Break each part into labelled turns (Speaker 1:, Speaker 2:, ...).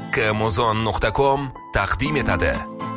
Speaker 1: haqqimuzon.com taqdim etadi.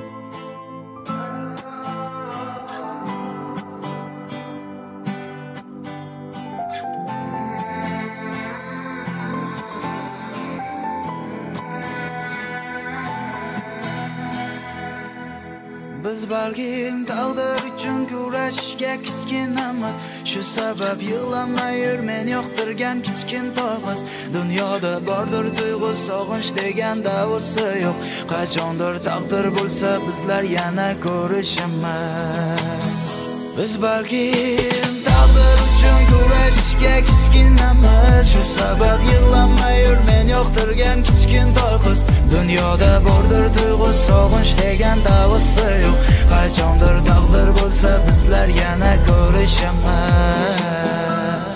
Speaker 2: Biz balkim taqdir uchun kurashga kichkinamiz. Shu sabab yig'lamay yur, men yoqtirgan kichkintoy qiz. Dunyoda bordir tuyg'u, sog'inch degan davosi yo'q. Qachondir taqdir bo'lsa bizlar yana ko'rishamiz. Biz balkim taqdir uchun kurashga kichkinamiz. Shu sabab yig'lamay yur, men yoqtirgan kichkintoy qiz. Dunyoda bordir tuyg'u, sog'inch degan davosi yo'q. Qachondir taqdir bo'lsa bizlar yana ko'rishamiz.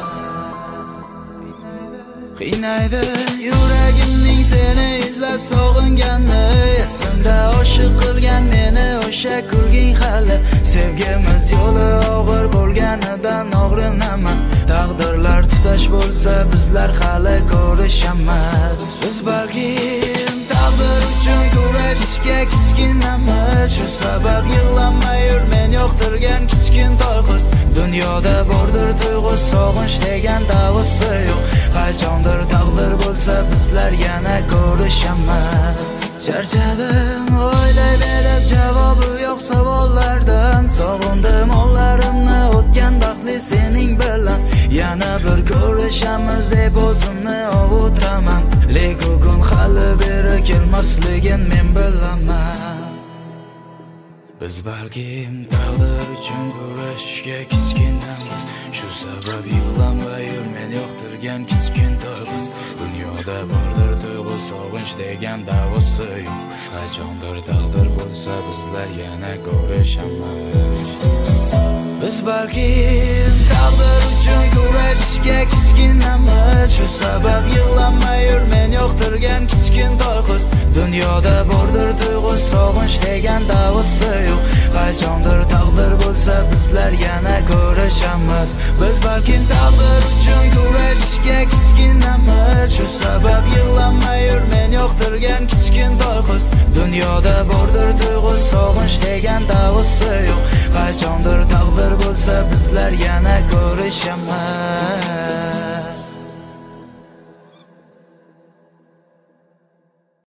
Speaker 2: Qiynaydi yuragimning seni izlab sog'ingani, esimda oshiq qilgan meni o'sha kulging hali. Sevgimiz yo'li og'ir bo'lganidan og'rinaman. Taqdirlar tutash bo'lsa bizlar hali ko'rishamiz. Biz balkim taqdir uchun kurashga kichkinamiz. Shu sabab yig'lamay yur, men yoqtirgan kichkintoy qiz. Dunyoda bordir tuyg'u, sog'inch degan davosi yo'q. Qachondir taqdir bo'lsa bizlar yana ko'rishamiz. Charchadim o'ylayverib, javobi yo'q savollardan. Sog'indim onlarimni o'tgan baxtli sening bilan. Yana bir ko'rishamiz deb o'zimni ovutiraman. Lekin kun hali beri kelmasligin men bilaman. Biz balkim taqdir uchun kurashga kichkinamiz. Shu sabab yig'lamay yur, men yoqtirgan kichkintoy qiz. Dunyoda bordir tuyg'u, sog'inch degan davosi yo'q. Qachondir taqdir bo'lsa bizlar yana ko'rishamiz. Biz balkim taqdir uchun kurashga kichkinamiz. Shu sabab yig'lamay yur, men yoqtirgan kichkintoy qiz. Dunyoda bordir tuyg'u, sog'inch degan davosi yo'q. Qachondir taqdir bo'lsa bizlar yana ko'rishamiz. Biz balkim taqdir uchun kurashga kichkinamiz. Shu sabab yig'lamay yur, men yoqtirgan kichkintoy qiz. Dunyoda bordir tuyg'u, sog'inch degan davosi yo'q. Qachondir taqdir bo'lsa bizlar yana ko'rishamiz.